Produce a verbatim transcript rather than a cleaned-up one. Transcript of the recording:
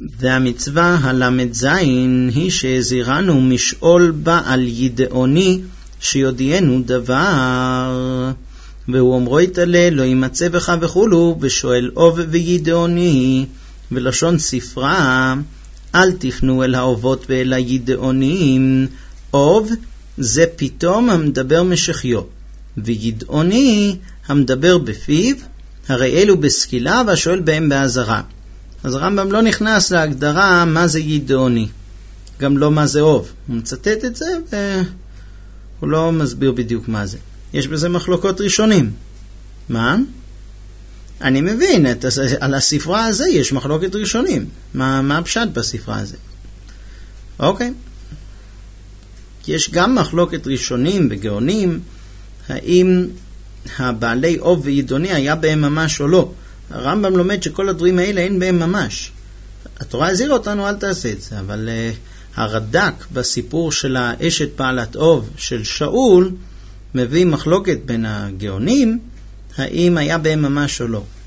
והמצווה הלמד זין היא שהזירנו משאול בעל ידעוני שיודיענו דבר, והוא אומרו יתעלה לא ימצא בך וכולו, ושואל אוב וידעוני. ולשון ספרה, אל תפנו אל האובות ואל הידעונים. אוב זה פתאום המדבר משחיו, וידעוני המדבר בפיו, הרי אלו בסקילה והשואל בהם בעזרה. אז הרמב"ם לא נכנס להגדרה מה זה ידעוני, גם לא מה זה אוב. הוא מצטט את זה והוא לא מסביר בדיוק מה זה. יש בזה מחלוקות ראשונים. מה? אני מבין, את, על הספרה הזה יש מחלוקת ראשונים. מה, מה הפשט בספרה הזה? אוקיי. יש גם מחלוקת ראשונים וגאונים, האם הבעלי אוב וידעוני היה בהם ממש או לא. הרמב"ם לומד שכל הדברים האלה אין בהם ממש. התורה הזהירה אותנו, אל תעשה את זה, אבל uh, הרד"ק בסיפור של האשת בעלת אוב של שאול, מביא מחלוקת בין הגאונים, האם היה בהם ממש או לא.